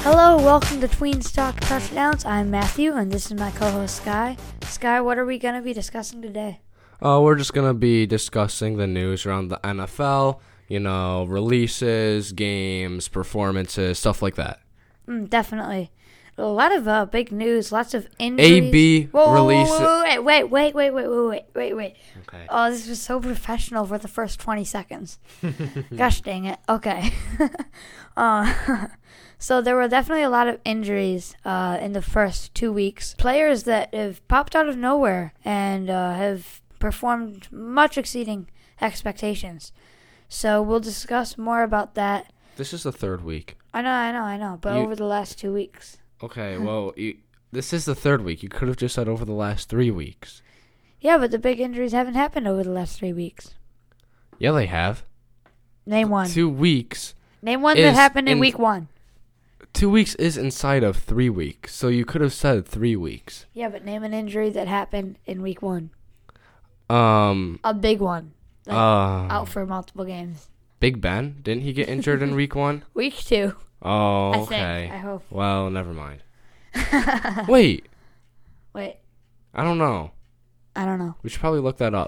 Hello, welcome to Tweens Talk Touchdowns. I'm Matthew, and this is my co-host Sky. Sky, what are we going to be discussing today? We're just going to be discussing the news around the NFL, releases, games, performances, stuff like that. Definitely. A lot of big news, lots of injuries. AB releases. Wait. Okay. Oh, this was so professional for the first 20 seconds. Gosh dang it. Okay. So there were definitely a lot of injuries in the first 2 weeks. Players that have popped out of nowhere and have performed much exceeding expectations. So we'll discuss more about that. This is the third week. I know. But over the last 2 weeks. Okay, well, this is the third week. You could have just said over the last 3 weeks. Yeah, but the big injuries haven't happened over the last 3 weeks. Yeah, they have. Name one. 2 weeks. Name one that happened in week 1. 2 weeks is inside of 3 weeks, so you could have said 3 weeks. Yeah, but name an injury that happened in week 1. A big one. Out for multiple games. Big Ben? Didn't he get injured in week 1? Week 2. Oh, I okay. think. I hope. Well, never mind. Wait. I don't know. We should probably look that up.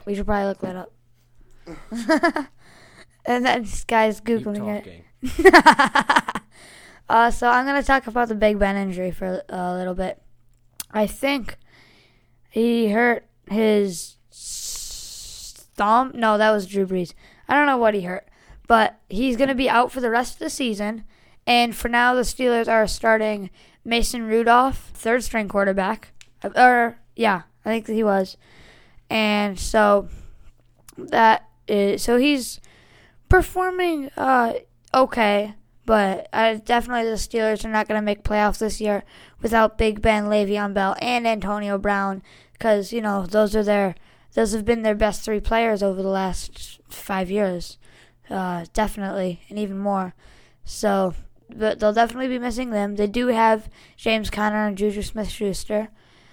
And then this guy's Googling Keep it. So I'm going to talk about the Big Ben injury for a little bit. I think he hurt his thumb. No, that was Drew Brees. I don't know what he hurt. But he's going to be out for the rest of the season. And for now, the Steelers are starting Mason Rudolph, third-string quarterback. I think he was. And so he's performing okay. But definitely the Steelers are not going to make playoffs this year without Big Ben, Le'Veon Bell, and Antonio Brown. Because, those have been their best 3 players over the last 5 years. Definitely, and even more. So they'll definitely be missing them. They do have James Conner and Juju Smith-Schuster,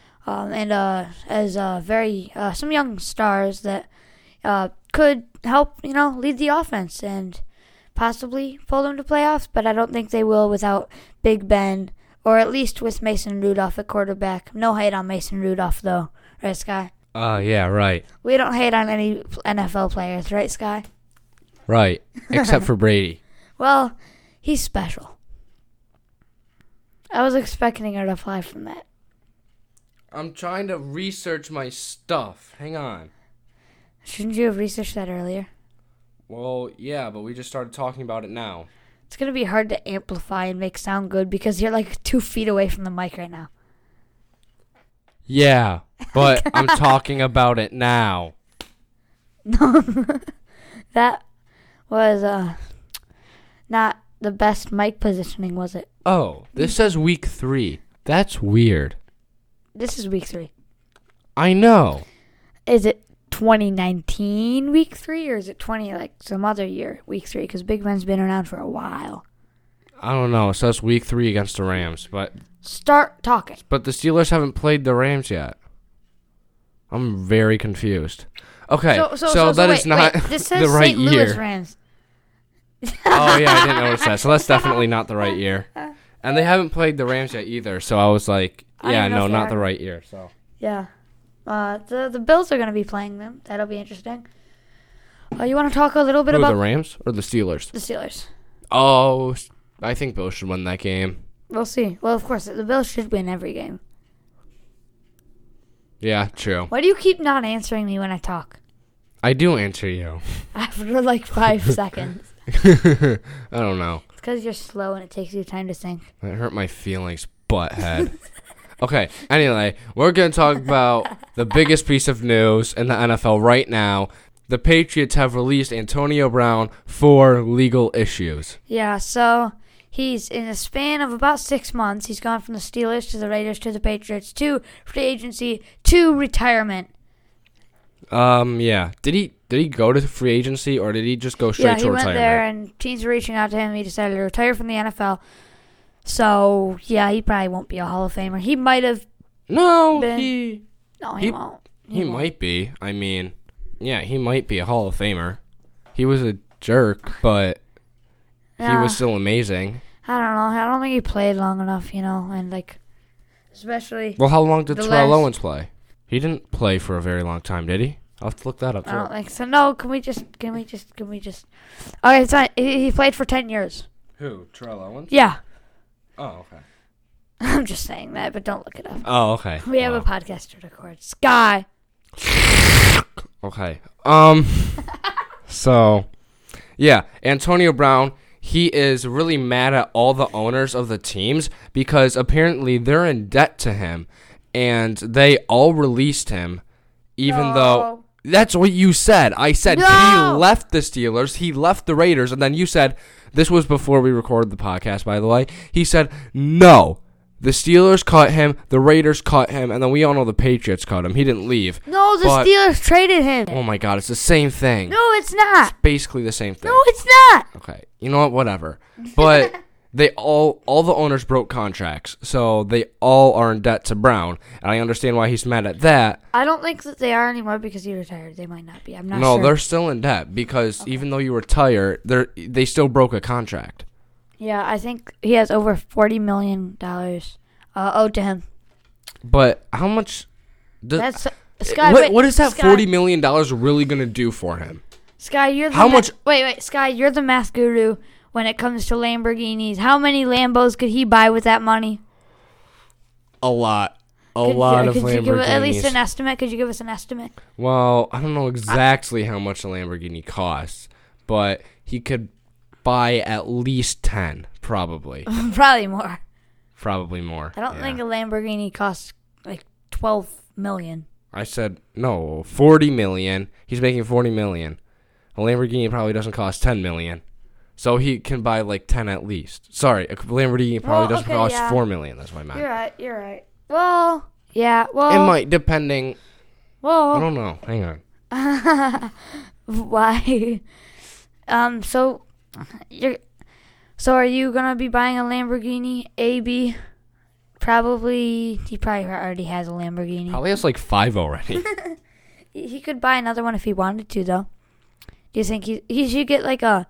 as some young stars that could help lead the offense and possibly pull them to playoffs. But I don't think they will without Big Ben, or at least with Mason Rudolph at quarterback. No hate on Mason Rudolph though, right, Sky? Yeah, right. We don't hate on any NFL players, right, Sky? Right, except for Brady. Well, he's special. I was expecting a reply from that. I'm trying to research my stuff. Hang on. Shouldn't you have researched that earlier? Well, yeah, but we just started talking about it now. It's going to be hard to amplify and make sound good because you're like 2 feet away from the mic right now. Yeah, but I'm talking about it now. No, that was not the best mic positioning, was it? Oh, this says week 3. That's weird. This is week 3. I know. Is it 2019 week 3 or is it some other year week 3? Because Big Ben's been around for a while. I don't know. It says week 3 against the Rams, but start talking. But the Steelers haven't played the Rams yet. I'm very confused. Okay, so that is not this says the right St. Louis year. Rams. Oh yeah, I didn't notice that. So that's definitely not the right year. And they haven't played the Rams yet either. So I was like, yeah, no, not the right year. So yeah, the Bills are going to be playing them. That'll be interesting. You want to talk a little bit about the Rams or the Steelers? The Steelers. Oh, I think Bills should win that game. We'll see. Well, of course, the Bills should win every game. Yeah, true. Why do you keep not answering me when I talk? I do answer you. After 5 seconds. I don't know. It's because you're slow and it takes you time to think. That hurt my feelings, butthead. Okay, anyway, we're going to talk about the biggest piece of news in the NFL right now. The Patriots have released Antonio Brown for legal issues. Yeah, so he's in a span of about 6 months. He's gone from the Steelers to the Raiders to the Patriots to free agency to retirement. Yeah. Did he go to free agency or did he just go straight to retirement? Yeah, he went there and teams were reaching out to him. He decided to retire from the NFL. So, yeah, he probably won't be a Hall of Famer. He might have been. He won't. He might be. I mean, yeah, he might be a Hall of Famer. He was a jerk, but he was still amazing. I don't know. I don't think he played long enough, and especially. Well, how long did The Terrell last- Owens play? He didn't play for a very long time, did he? I'll have to look that up. I don't think so. No, can we just? Okay, it's fine. He played for 10 years. Who? Terrell Owens? Yeah. Oh, okay. I'm just saying that, but don't look it up. Oh, okay. We have a podcast to record. Sky. Okay. So, yeah, Antonio Brown, he is really mad at all the owners of the teams because apparently they're in debt to him, and they all released him, even though that's what you said. I said he No. left the Steelers, he left the Raiders, and then you said, this was before we recorded the podcast, by the way, he said, no. The Steelers cut him, the Raiders cut him, and then we all know the Patriots cut him. He didn't leave. No, the But- Steelers traded him. Oh my God, it's the same thing. No, it's not. Basically the same thing. No, it's not. Okay, you know what? Whatever. But they all the owners broke contracts, so they all are in debt to Brown, and I understand why he's mad at that. I don't think that they are anymore because he retired. They might not be. I'm not No, sure. they're still in debt because even though you retire, they still broke a contract. Yeah, I think he has over $40 million owed to him. But how much? That's Sky. What is that Sky, $40 million really gonna do for him? Sky, you're the How much- Wait, Sky, you're the math guru when it comes to Lamborghinis. How many Lambos could he buy with that money? A lot. A Could lot you, of could you give at least Lamborghinis. an estimate? Could you give us an estimate? Well, I don't know exactly how much a Lamborghini costs, but he could buy at least 10, probably. Probably more. Probably more. I don't yeah. think a Lamborghini costs like $12 million. I said, no, 40 million. He's making 40 million. A Lamborghini probably doesn't cost 10 million. So he can buy like 10 at least. Sorry, a Lamborghini probably doesn't okay, cost yeah. 4 million. That's what I meant. You're right. Well, yeah, well. It might, depending. I Well, don't know. Hang on. why? So are you gonna be buying a Lamborghini? AB? Probably. He probably already has a Lamborghini. Probably has like 5 already. He could buy another one if he wanted to, though. Do you think he should get like an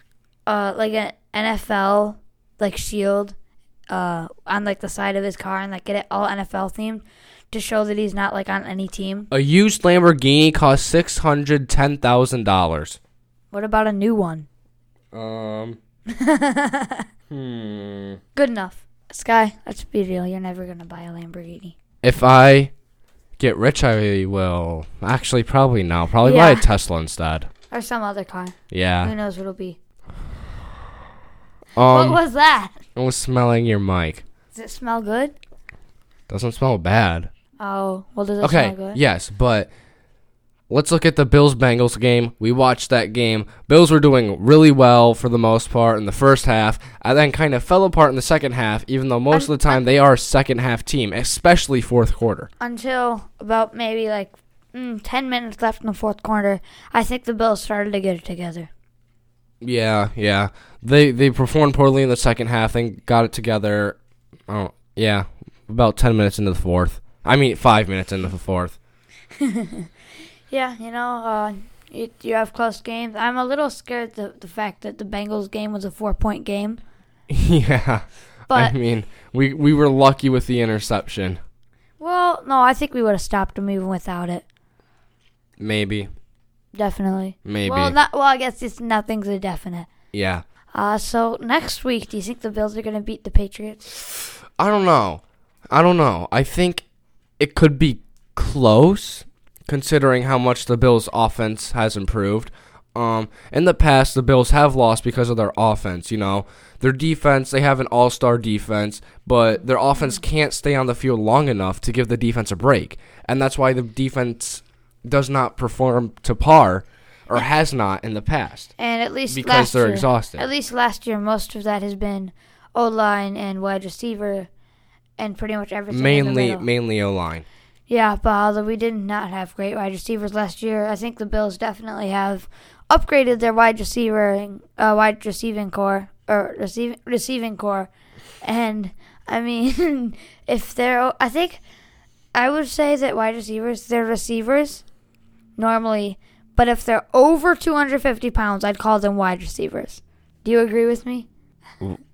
NFL like shield on like the side of his car and like get it all NFL themed to show that he's not like on any team? A used Lamborghini costs $610,000. What about a new one? Good enough. Sky, let's be real. You're never gonna buy a Lamborghini. If I get rich, I will. Actually, probably no. Probably buy a Yeah. Tesla instead. Or some other car. Who Yeah. knows what it'll be? What was that? I was smelling your mic. Does it smell good? Doesn't smell bad. Oh, well, does it Okay, smell good? yes, but let's look at the Bills-Bengals game. We watched that game. Bills were doing really well for the most part in the first half, and then kind of fell apart in the second half, even though most of the time they are a second-half team, especially fourth quarter. Until about maybe like 10 minutes left in the fourth quarter, I think the Bills started to get it together. Yeah. They performed poorly in the second half, then got it together. Oh, yeah, about 10 minutes into the fourth. 5 minutes into the fourth. Yeah, you have close games. I'm a little scared the fact that the Bengals game was a 4-point game. Yeah. But we were lucky with the interception. well, no, I think we would have stopped them even without it. Maybe. Definitely. Maybe. Well, I guess nothing's a definite. Yeah. So next week, do you think the Bills are going to beat the Patriots? I don't know. I think it could be close, considering how much the Bills' offense has improved. In the past, the Bills have lost because of their offense. Their defense, they have an all-star defense, but their offense can't stay on the field long enough to give the defense a break. And that's why the defense does not perform to par, or has not in the past. And at least Because last they're year, exhausted. At least last year, most of that has been O-line and wide receiver and pretty much everything in the middle. Mainly O-line. Yeah, but although we did not have great wide receivers last year, I think the Bills definitely have upgraded their wide receiving core. And I would say that wide receivers, they're receivers normally, but if they're over 250 pounds, I'd call them wide receivers. Do you agree with me?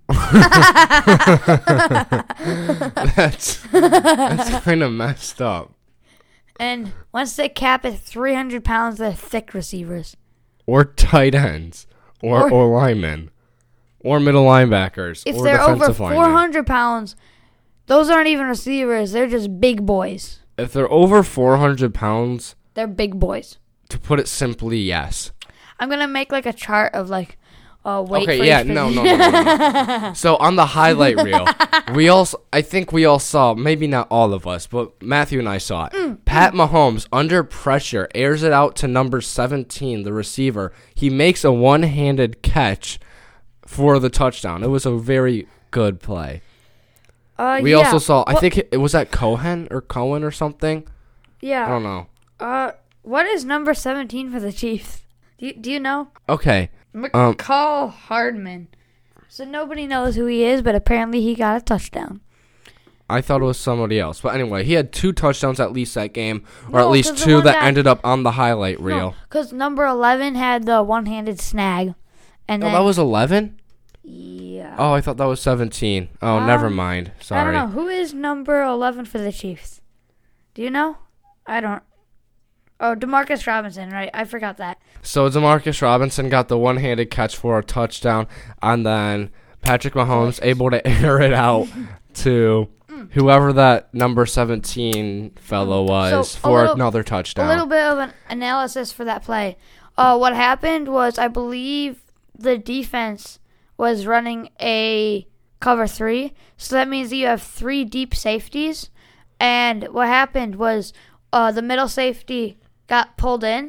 That's kind of messed up. And once they cap at 300 pounds, they're thick receivers. Or tight ends. Or linemen. Or middle linebackers. If or they're over defensive linemen. 400 pounds, those aren't even receivers. They're just big boys. If they're over 400 pounds, They're big boys. to put it simply, yes. I'm going to make like a chart of like weight Okay, for yeah, each no. position. So on the highlight reel, I think we all saw, maybe not all of us, but Matthew and I saw it. Pat Mahomes, under pressure, airs it out to number 17, the receiver. He makes a one-handed catch for the touchdown. It was a very good play. We also saw, I think it was that Cohen or something. Yeah. I don't know. What is number 17 for the Chiefs? Do you know? Okay. McCall Hardman. So nobody knows who he is, but apparently he got a touchdown. I thought it was somebody else. But anyway, he had 2 touchdowns at least that game, or No, at least 'cause the 2 one that guy- ended up on the highlight reel. Because number 11 had the one-handed snag. And Oh, then, that was 11? yeah. Oh, I thought that was 17. Oh, never mind. Sorry. I don't know. Who is number 11 for the Chiefs? Do you know? I don't. Oh, Demarcus Robinson, right. I forgot that. So Demarcus Robinson got the one-handed catch for a touchdown, and then Patrick Mahomes able to air it out to whoever that number 17 fellow was So, for another touchdown. A little bit of an analysis for that play. What happened was, I believe the defense was running a cover 3. So that means that you have 3 deep safeties. And what happened was the middle safety got pulled in.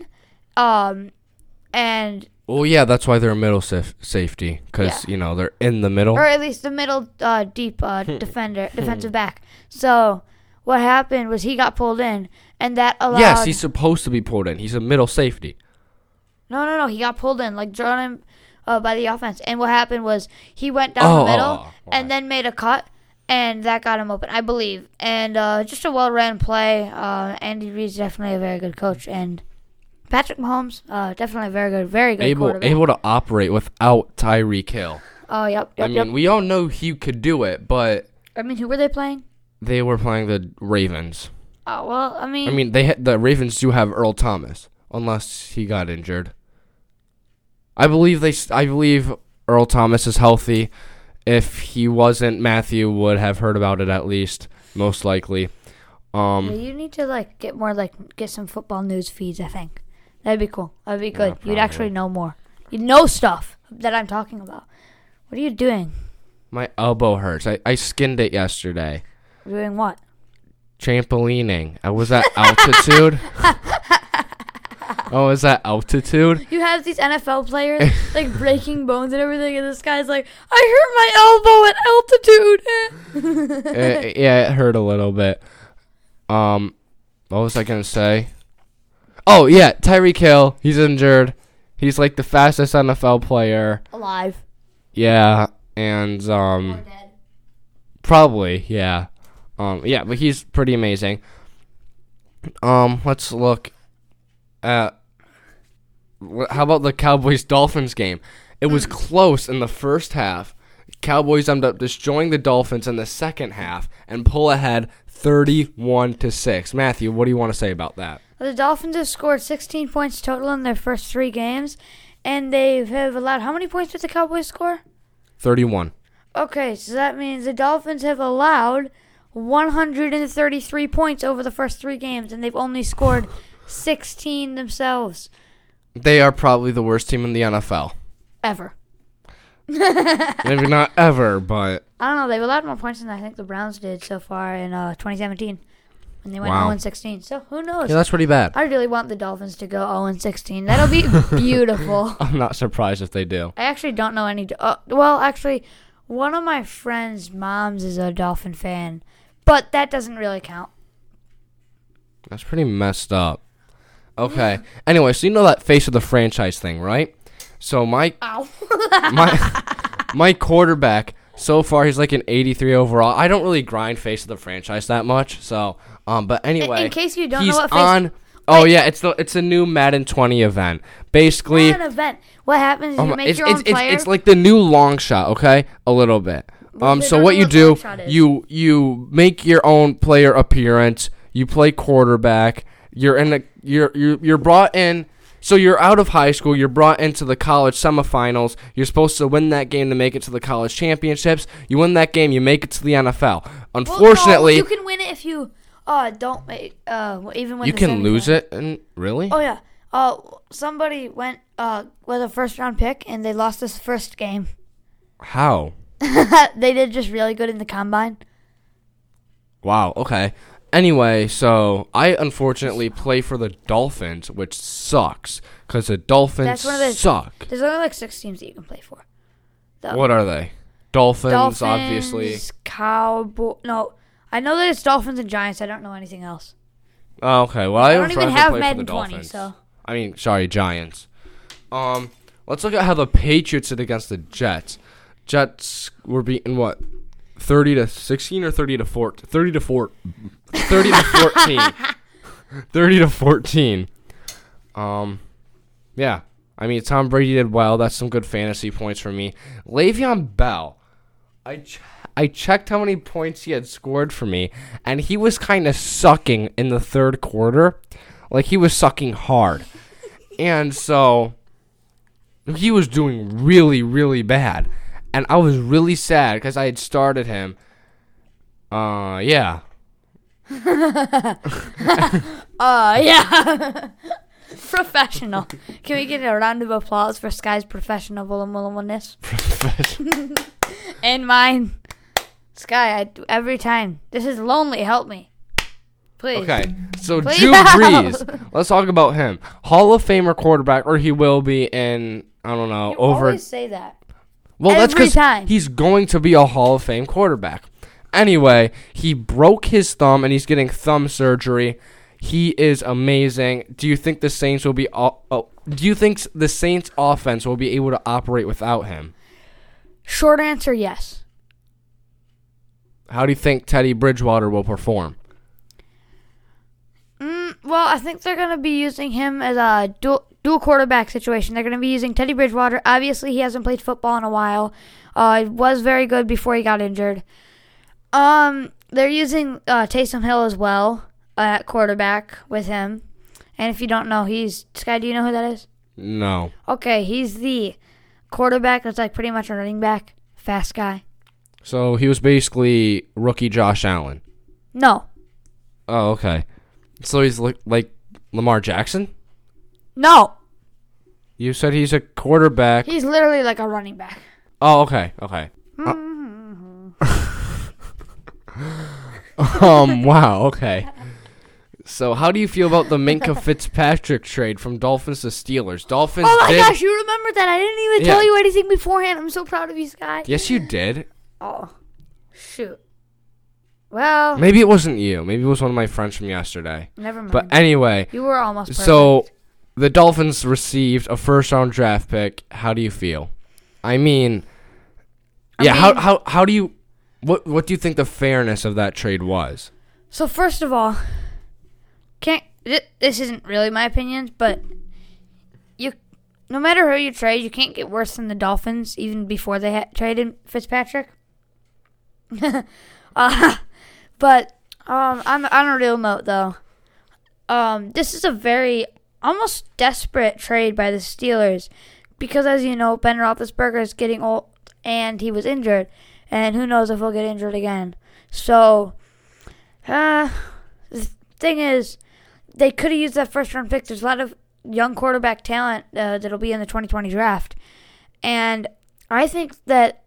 And Oh, yeah, that's why they're a middle safety, because, they're in the middle. or at least the middle deep defensive back. So what happened was he got pulled in, and that allowed... Yes, he's supposed to be pulled in. He's a middle safety. No. He got pulled in, like drawn in by the offense. And what happened was he went down the middle and then made a cut, and that got him open, I believe. And just a well-ran play. Andy Reid's definitely a very good coach, and Patrick Mahomes, definitely very good quarterback. Able to operate without Tyreek Hill. Oh, yep. I mean, we all know he could do it, but I mean, who were they playing? they were playing the Ravens. Oh, well, I mean... I mean, the Ravens do have Earl Thomas, unless he got injured. I believe Earl Thomas is healthy. If he wasn't, Matthew would have heard about it at least, most likely. Yeah, you need to get some football news feeds, I think. That'd be cool. That'd be good. Yeah, You'd actually know more. You'd know stuff that I'm talking about. What are you doing? My elbow hurts. I skinned it yesterday. Doing what? Trampolining. I was at altitude. Oh, is that altitude? You have these NFL players like breaking bones and everything, and this guy's like, I hurt my elbow at altitude. Yeah, it hurt a little bit. What was I gonna say? Oh yeah, Tyreek Hill. He's injured. He's like the fastest NFL player. Alive. Yeah, and Or dead. probably yeah. Yeah, but he's pretty amazing. Let's look at how about the Cowboys-Dolphins game? It was close in the first half. Cowboys ended up destroying the Dolphins in the second half and pull ahead 31-6. Matthew, what do you want to say about that? The Dolphins have scored 16 points total in their first 3 games, and they have allowed... How many points did the Cowboys score? 31. Okay, so that means the Dolphins have allowed 133 points over the first 3 games, and they've only scored 16 themselves. They are probably the worst team in the NFL. Ever. Maybe not ever, but... I don't know. They've allowed more points than I think the Browns did so far in 2017 when they went Wow. 0-16. So who knows? Yeah, that's pretty bad. I really want the Dolphins to go 0-16. That'll be beautiful. I'm not surprised if they do. I actually don't know any... well, actually, one of my friend's moms is a Dolphin fan, but that doesn't really count. That's pretty messed up. Okay. Anyway, so you know that face of the franchise thing, right? So my quarterback, so far he's like an 83 overall. I don't really grind face of the franchise that much. So, but anyway, in case you don't he's know what face... on Oh yeah, it's a new Madden 20 event. Basically, Not an event. What happens is you make your own player. It's like the new long shot, okay? A little bit. So what you do, you make your own player appearance. You play quarterback. You're brought in. So you're out of high school. You're brought into the college semifinals. You're supposed to win that game to make it to the college championships. You win that game, you make it to the NFL. Unfortunately, you can win it if you don't make even when you can lose it. And really? Oh yeah. Somebody went with a first round pick and they lost this first game. How? They did just really good in the combine. Wow. Okay. Anyway, so I unfortunately play for the Dolphins, which sucks because the Dolphins suck. There's only like 6 teams that you can play for. What are they? Dolphins, obviously. Cowboy. No, I know that it's Dolphins and Giants. I don't know anything else. Oh, okay. Well, I don't even have play Madden for the 20. Dolphins. So I mean, sorry, Giants. Let's look at how the Patriots did against the Jets. Jets were beaten what? 30-16 or 30-14? 30-14. Yeah. I mean, Tom Brady did well. That's some good fantasy points for me. Le'Veon Bell. I checked how many points he had scored for me, and he was kind of sucking in the third quarter. Like, he was sucking hard. And so, he was doing really, really bad. And I was really sad because I had started him. Yeah. Yeah. Professional. Can we get a round of applause for Sky's professionalness? And mine. Sky, every time. This is lonely. Help me. Please. Okay, so Drew Brees. Let's talk about him. Hall of Famer quarterback, or he will be in, I don't know, You always say that. Well, that's every because time. He's going to be a Hall of Fame quarterback. Anyway, he broke his thumb, and he's getting thumb surgery. He is amazing. Do you think the Saints will be? Do you think the Saints offense will be able to operate without him? Short answer, yes. How do you think Teddy Bridgewater will perform? Well, I think they're going to be using him as a dual quarterback situation. They're going to be using Teddy Bridgewater. Obviously, he hasn't played football in a while. He was very good before he got injured. They're using Taysom Hill as well at quarterback with him. And if you don't know, Sky, do you know who that is? No. Okay, he's the quarterback that's like pretty much a running back. Fast guy. So he was basically rookie Josh Allen. No. Oh, okay. So he's like Lamar Jackson? No. You said he's a quarterback. He's literally like a running back. Oh, okay. Wow, okay. So how do you feel about the Minkah Fitzpatrick trade from Dolphins to Steelers? Dolphins Oh my gosh, you remember that. I didn't even tell you anything beforehand. I'm so proud of you, Sky. Yes, you did. Oh, shoot. Well, maybe it wasn't you. Maybe it was one of my friends from yesterday. Never mind. But anyway. You were almost perfect. So the Dolphins received a first-round draft pick. How do you feel? I mean, how do you... What do you think the fairness of that trade was? So first of all, this isn't really my opinion, but no matter who you trade, you can't get worse than the Dolphins even before they traded Fitzpatrick. But on a real note though, this is a very almost desperate trade by the Steelers because, as you know, Ben Roethlisberger is getting old and he was injured. And who knows if he'll get injured again. So, the thing is, they could have used that first-round pick. There's a lot of young quarterback talent that'll be in the 2020 draft. And I think that,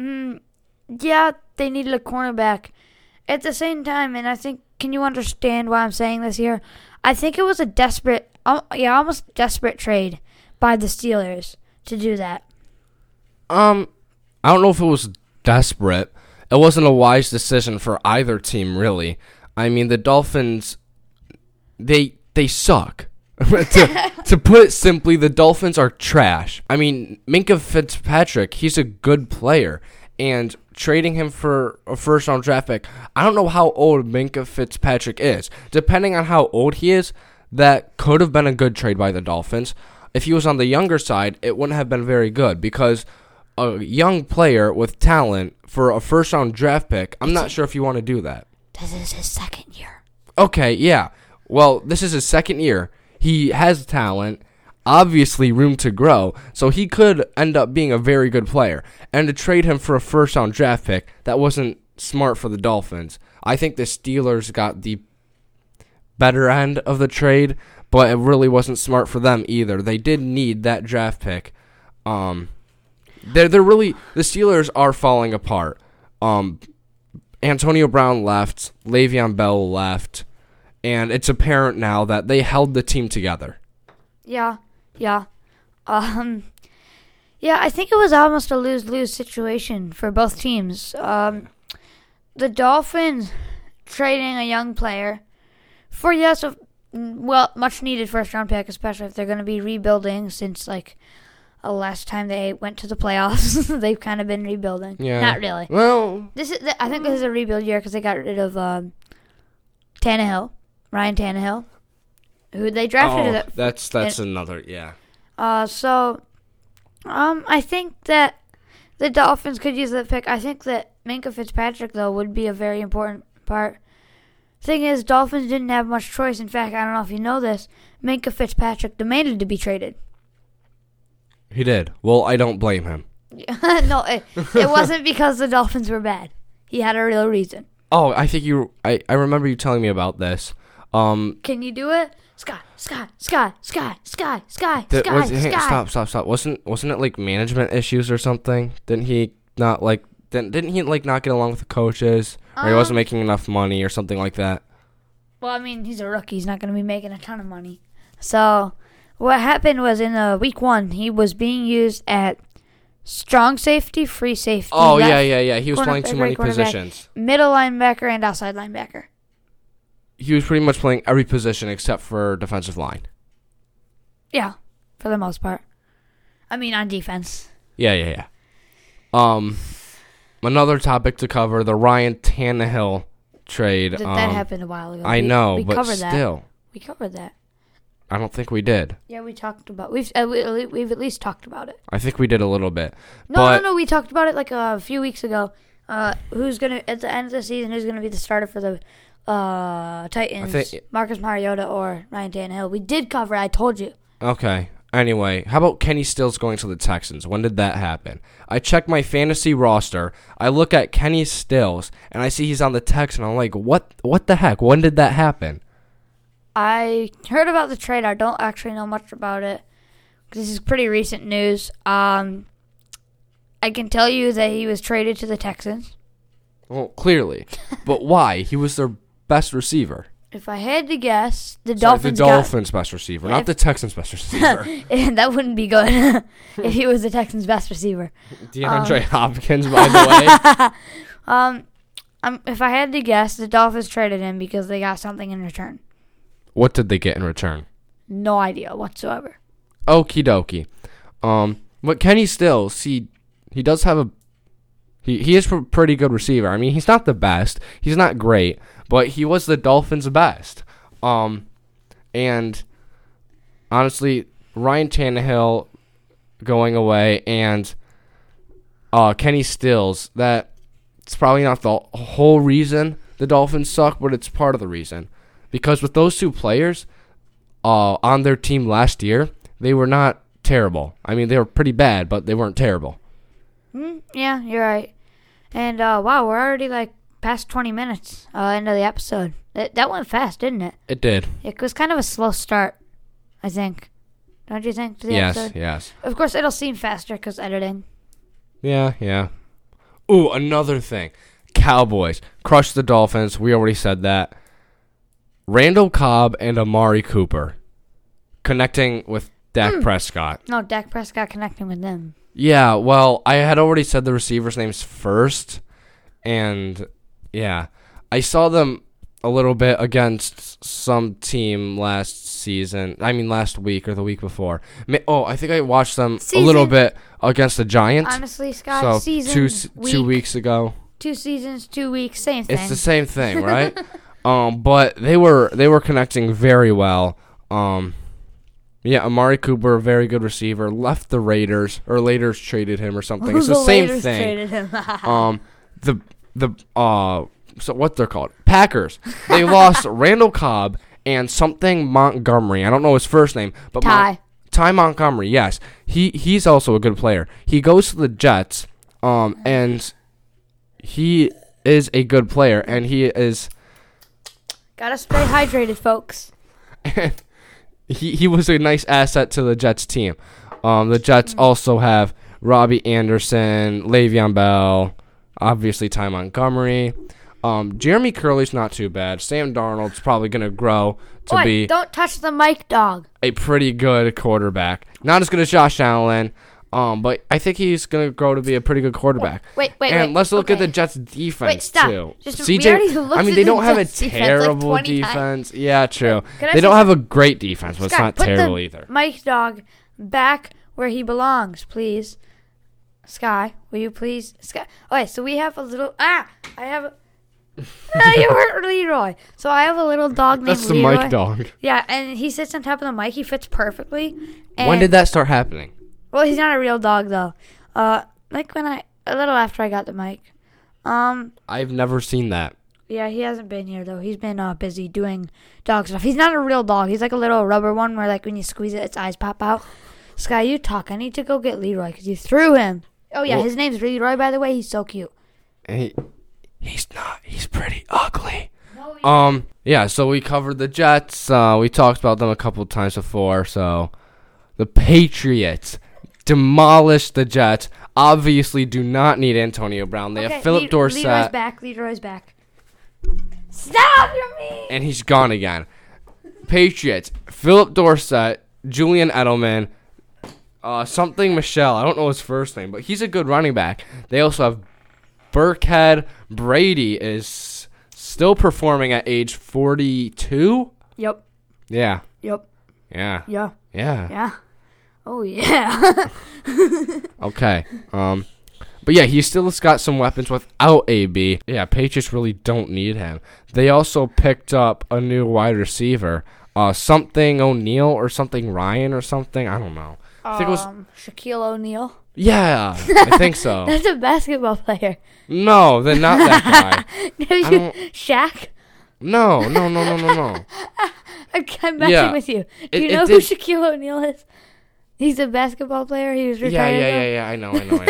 they needed a cornerback. At the same time, and I think, can you understand why I'm saying this here? I think it was a almost desperate trade by the Steelers to do that. I don't know if it was desperate. It wasn't a wise decision for either team, really. I mean, the Dolphins, they suck. to put it simply, the Dolphins are trash. I mean, Minkah Fitzpatrick, he's a good player, and trading him for a first-round draft pick, I don't know how old Minkah Fitzpatrick is. Depending on how old he is, that could have been a good trade by the Dolphins. If he was on the younger side, it wouldn't have been very good because a young player with talent for a first-round draft pick, I'm not sure if you want to do that. This is his second year. Okay, yeah. Well, this is his second year. He has talent, obviously room to grow, so he could end up being a very good player. And to trade him for a first-round draft pick, that wasn't smart for the Dolphins. I think the Steelers got the better end of the trade, but it really wasn't smart for them either. They did need that draft pick. They're really, the Steelers are falling apart. Antonio Brown left, Le'Veon Bell left, and it's apparent now that they held the team together. Yeah. Yeah, I think it was almost a lose-lose situation for both teams. The Dolphins trading a young player for, much-needed first-round pick, especially if they're going to be rebuilding since, last time they went to the playoffs. They've kind of been rebuilding. Yeah. Not really. Well, I think this is a rebuild year because they got rid of Ryan Tannehill, who they drafted. That's another, yeah. I think that the Dolphins could use that pick. I think that Minkah Fitzpatrick, though, would be a very important part. Thing is, Dolphins didn't have much choice. In fact, I don't know if you know this, Minkah Fitzpatrick demanded to be traded. He did. Well, I don't blame him. No, it wasn't because the Dolphins were bad. He had a real reason. Oh, I think I remember you telling me about this. Can you do it? Sky. Stop. Wasn't it like management issues or something? Didn't he not not get along with the coaches, or he wasn't making enough money or something like that? Well, I mean, he's a rookie. He's not going to be making a ton of money. So what happened was in week 1, he was being used at strong safety, free safety. Oh, yeah. He was playing too many positions. Middle linebacker and outside linebacker. He was pretty much playing every position except for defensive line. Yeah, for the most part. I mean, on defense. Yeah. Another topic to cover, the Ryan Tannehill trade. That happened a while ago. I know, we but covered still. That. We covered that. I don't think we did. Yeah, we talked about. We've at least talked about it. I think we did a little bit. No. We talked about it a few weeks ago. Who's gonna at the end of the season? Who's gonna be the starter for the Titans? Marcus Mariota or Ryan Tannehill? We did cover. I told you. Okay. Anyway, how about Kenny Stills going to the Texans? When did that happen? I check my fantasy roster. I look at Kenny Stills, and I see he's on the Texans. I'm like, what the heck? When did that happen? I heard about the trade. I don't actually know much about it. This is pretty recent news. I can tell you that he was traded to the Texans. Well, clearly. But why? He was their best receiver. If I had to guess, the Dolphins best receiver, not the Texans' best receiver. That wouldn't be good if he was the Texans' best receiver. DeAndre Hopkins, by the way. If I had to guess, the Dolphins traded him because they got something in return. What did they get in return? No idea whatsoever. Okie dokie. But Kenny Stills, he does have he is a pretty good receiver. I mean, he's not the best. He's not great. But he was the Dolphins' best. And honestly, Ryan Tannehill going away and Kenny Stills, that's probably not the whole reason the Dolphins suck, but it's part of the reason. Because with those two players on their team last year, they were not terrible. I mean, they were pretty bad, but they weren't terrible. Yeah, you're right. And, wow, we're already, past 20 minutes into the episode. That went fast, didn't it? It did. It was kind of a slow start, I think. Don't you think? To the episode? Yes. Of course, it'll seem faster because editing. Yeah. Ooh, another thing. Cowboys crushed the Dolphins. We already said that. Randall Cobb and Amari Cooper connecting with Dak Prescott. No, Dak Prescott connecting with them. Yeah, well, I had already said the receivers' names first, and yeah, I saw them a little bit against some team last week or the week before. I think I watched them a little bit against the Giants. Honestly, Scott, so 2 weeks ago. 2 seasons, 2 weeks, same thing. It's the same thing, right? But they were connecting very well. Yeah, Amari Cooper, a very good receiver, left the Raiders, or Raiders traded him or something. It's The the same Raiders thing. traded him. So what they're called? Packers. They lost Randall Cobb and something Montgomery. I don't know his first name, but Ty Montgomery. Yes, he's also a good player. He goes to the Jets, and he is a good player, and he is. Gotta stay hydrated, folks. He was a nice asset to the Jets team. The Jets also have Robbie Anderson, Le'Veon Bell, obviously Ty Montgomery. Jeremy Curley's not too bad. Sam Darnold's probably going to grow to be don't touch the mic, dog. a pretty good quarterback. Not as good as Josh Allen, but I think he's going to grow to be a pretty good quarterback. Wait. Let's look at the Jets' defense, stop. too. We already looked at they the don't have a Jets' defense, like, terrible 20 defense. Yeah, true. Can I They say don't have a great defense, but it's Scott, not put terrible the either. Mike dog back where he belongs, please. Sky, will you please? Sky. Okay, so we have a little. You hurt Leroy. So I have a little dog named That's the Leroy. Mike dog. Yeah, and he sits on top of the mic. He fits perfectly. And, When did that start happening? Well, he's not a real dog though. Like a little after I got the mic. I've never seen that. Yeah, he hasn't been here though. He's been busy doing dog stuff. He's not a real dog. He's like a little rubber one where like when you squeeze it, its eyes pop out. Sky, you talk. I need to go get Leroy because you threw him. Oh yeah, his name's Leroy, by the way. He's so cute. He's not. He's pretty ugly. Yeah, so we covered the Jets. We talked about them a couple times before. So the Patriots demolished the Jets. Obviously do not need Antonio Brown. They have Philip Dorsett. Leroy's back. Stop, you're mean. And he's gone again. Patriots, Philip Dorsett, Julian Edelman, something Michelle. I don't know his first name, but he's a good running back. They also have Burkhead. Brady is still performing at age 42. Yep. Yeah. Yep. Yeah. Yeah. Yeah. Yeah. Oh yeah. Okay. But yeah, he still has got some weapons without AB. Yeah, Patriots really don't need him. They also picked up a new wide receiver, something O'Neal or something Ryan or something. I don't know. I think it was Shaquille O'Neal. Yeah, I think so. That's a basketball player. No, then not that guy. Shaq? No. I'm messing with you. Do you know who Shaquille O'Neal is? He's a basketball player. He was retired. Yeah. I know.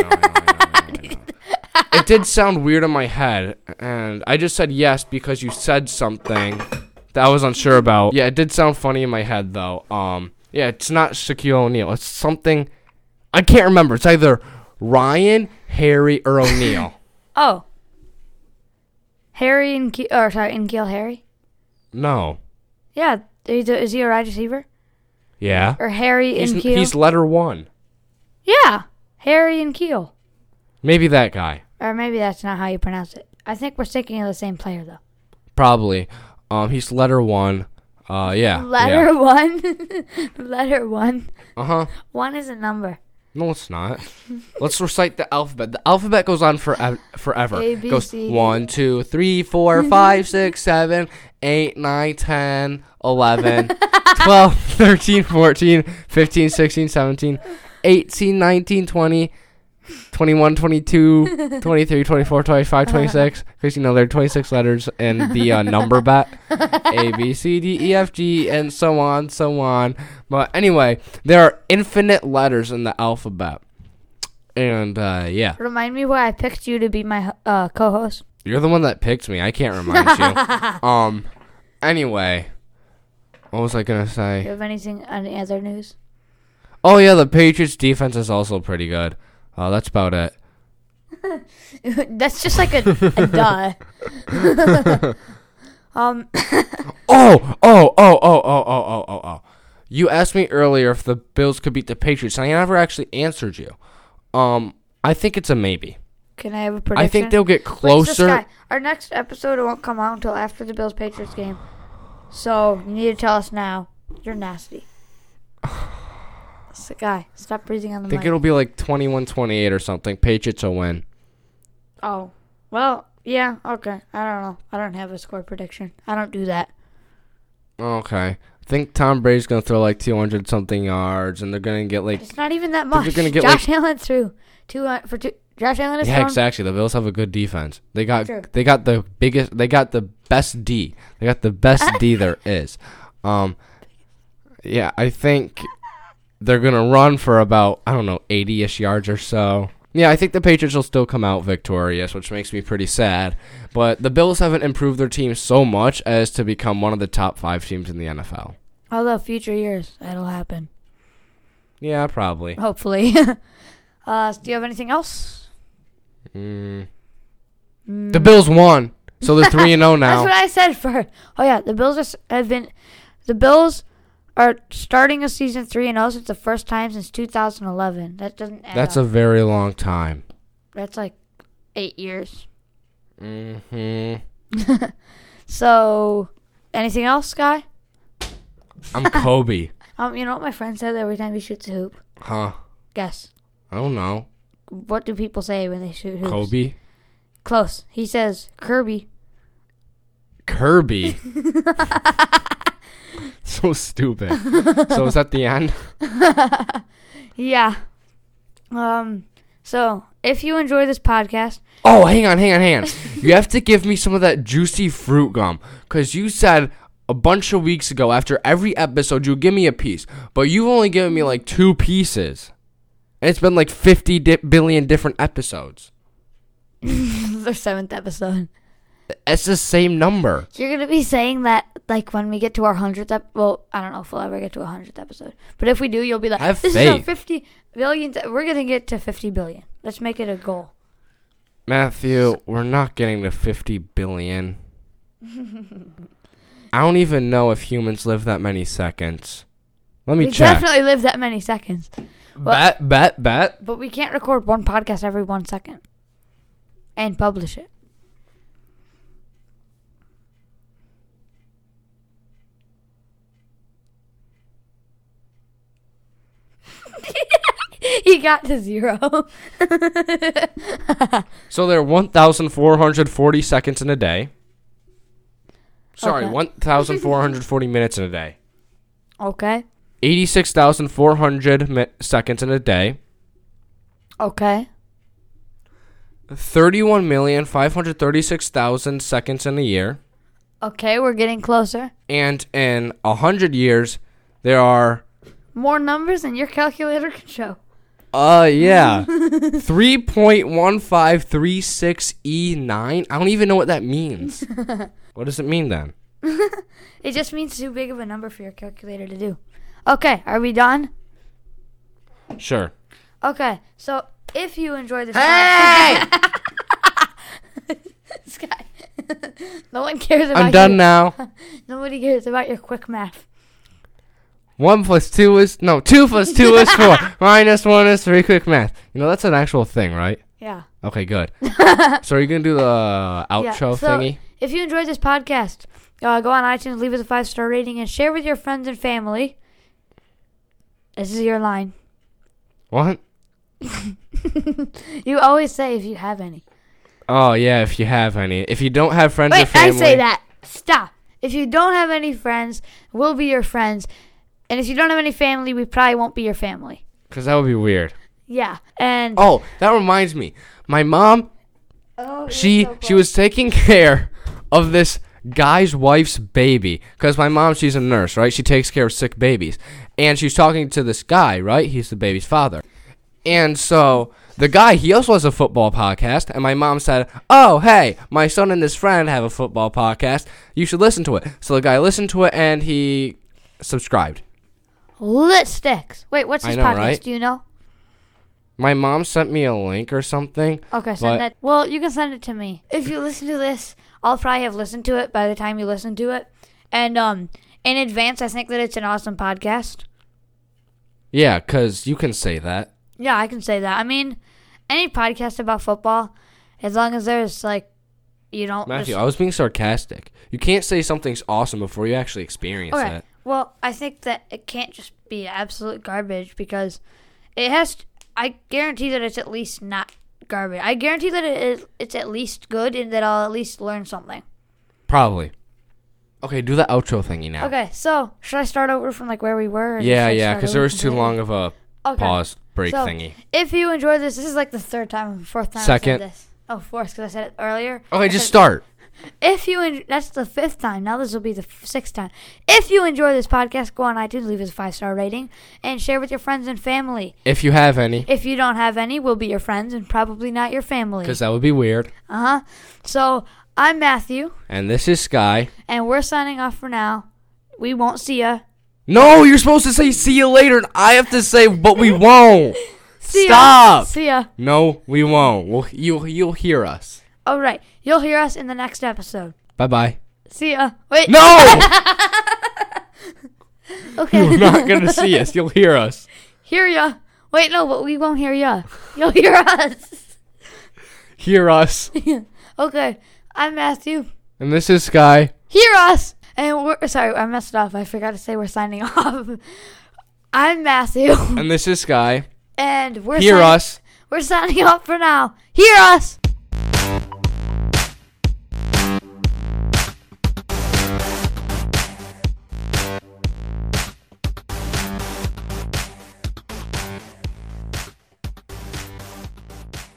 It did sound weird in my head, and I just said yes because you said something that I was unsure about. Yeah, it did sound funny in my head, though. Yeah, it's not Shaquille O'Neal. It's something I can't remember. It's either Ryan, Harry, or O'Neal. Oh. Harry and N'Keal Harry? No. Yeah. Is he a wide receiver? Yeah. Or Harry and N'Keal? He's letter 1. Yeah. Harry and N'Keal. Maybe that guy. Or maybe that's not how you pronounce it. I think we're thinking of the same player, though. Probably. He's letter 1. Yeah. Letter 1? Letter 1? Uh-huh. 1 is a number. No, it's not. Let's recite the alphabet. The alphabet goes on forever. A, B, it goes C, 1, 2, 3, 4, 5, 6, 7, 8, 9, 10, 11, 12, 13, 14, 15, 16, 17, 18, 19, 20, 21, 22, 23, 24, 25, 26. Because, there are 26 letters in the number bet. A, B, C, D, E, F, G, and so on. But anyway, there are infinite letters in the alphabet. And, yeah. Remind me why I picked you to be my co-host. You're the one that picked me. I can't remind you. Anyway. What was I going to say? Do you have any other news? Oh, yeah, the Patriots defense is also pretty good. That's about it. That's just like a duh. Oh. You asked me earlier if the Bills could beat the Patriots, and I never actually answered you. I think it's a maybe. Can I have a prediction? I think they'll get closer. Wait, our next episode won't come out until after the Bills-Patriots game. So, you need to tell us now. You're nasty. Guy, stop breathing on the I think mic. it'll be like 21-28 or something. Patriots will win. Oh. Well, yeah, okay. I don't know. I don't have a score prediction. I don't do that. Okay. think Tom Brady's going to throw like 200 something yards, and they're going to get like. It's not even that much. They're gonna get Josh Allen threw 200 for two. Josh Allen is Yeah, thrown. exactly. The Bills have a good defense. They got True. the best D. They got the best D there is. Yeah, I think they're gonna run for about 80-ish yards or so. Yeah, I think the Patriots will still come out victorious, which makes me pretty sad. But the Bills haven't improved their team so much as to become one of the top 5 teams in the NFL. Although future years, that'll happen. Yeah, probably. Hopefully. Do you have anything else? The Bills won, so they're 3-0 now. That's what I said first. Oh yeah, the Bills are starting a season 3-0. So it's the first time since 2011. That doesn't add That's up. a very long time. That's like 8 years. Mm-hmm. So, anything else, Sky? I'm Kobe. You know what my friend said every time he shoots a hoop? Huh? Guess. I don't know. What do people say when they shoot hoops? Kobe? Close. He says Kirby. Kirby? So stupid. So is that the end? Yeah. So, if you enjoy this podcast... Oh, hang on. You have to give me some of that juicy fruit gum. Because you said a bunch of weeks ago, after every episode, you'll give me a piece. But you've only given me like 2 pieces. And it's been like 50 billion different episodes. The 7th episode. It's the same number. You're going to be saying that, like, when we get to our 100th well, I don't know if we'll ever get to a 100th episode. But if we do, you'll be like, Have this faith. is our 50 billion. We're going to get to 50 billion. Let's make it a goal. Matthew, we're not getting to 50 billion. I don't even know if humans live that many seconds. Let me We check. definitely live that many seconds. Bet. But we can't record one podcast every 1 second. And publish it. He got to 0. So there are 1,440 seconds in a day. Sorry, Okay. 1,440 minutes in a day. Okay. 86,400 seconds in a day. Okay. 31,536,000 seconds in a year. Okay, we're getting closer. And in 100 years, there are... More numbers than your calculator can show. Yeah. 3.1536E9. I don't even know what that means. What does it mean then? It just means too big of a number for your calculator to do. Okay, are we done? Sure. Okay, so if you enjoy this... Hey! Sky. No one cares about I'm done now. Nobody cares about your quick math. 2 plus 2 is 4. -1 is 3. Quick math. You know, that's an actual thing, right? Yeah. Okay, good. So are you going to do the outro so thingy? If you enjoyed this podcast, go on iTunes, leave us a 5-star rating, and share with your friends and family. This is your line. What? You always say if you have any. Oh, yeah, if you have any. If you don't have friends or Wait, family. I say that. Stop. If you don't have any friends, we'll be your friends. And if you don't have any family, we probably won't be your family. Because that would be weird. Yeah. And Oh, that reminds me. My mom, she was taking care of this guy's wife's baby. Because my mom, she's a nurse, right? She takes care of sick babies. And she's talking to this guy, right? He's the baby's father. And so the guy, he also has a football podcast. And my mom said, oh, hey, my son and his friend have a football podcast. You should listen to it. So the guy listened to it and he subscribed. Lit Sticks. Wait, what's this I know, podcast? right? Do you know? My mom sent me a link or something. Okay, send that. Well, you can send it to me. If you listen to this, I'll probably have listened to it by the time you listen to it. And in advance, I think that it's an awesome podcast. Yeah, because you can say that. Yeah, I can say that. I mean, any podcast about football, as long as there's, like, you don't... Matthew, I was being sarcastic. You can't say something's awesome before you actually experience Okay. it. Well, I think that it can't just be absolute garbage because it has... I guarantee that it's at least not garbage. I guarantee that it's at least good and that I'll at least learn something. Probably. Okay, do the outro thingy now. Okay, so should I start over from like where we were? Yeah, because there was too long of a pause break so, thingy. If you enjoyed this is like the third time, fourth time Second. I said this. Oh, fourth, because I said it earlier. Okay, just start. If you that's the fifth time. Now this will be the sixth time. If you enjoy this podcast, go on iTunes, leave us a 5-star rating, and share with your friends and family. If you have any. If you don't have any, we'll be your friends and probably not your family. Because that would be weird. So I'm Matthew. And this is Sky. And we're signing off for now. We won't see ya. No, you're supposed to say see you later, and I have to say, but we won't. See Stop. Ya. See ya. No, we won't. You'll hear us. All right. You'll hear us in the next episode. Bye-bye. See ya. Wait. No! Okay. You're not going to see us. You'll hear us. Hear ya. Wait, no, but we won't hear ya. You'll hear us. Hear us. Okay. I'm Matthew. And this is Sky. Hear us. And we're sorry, I messed up. I forgot to say we're signing off. I'm Matthew. And this is Sky. And we're Hear us. We're signing off for now. Hear us.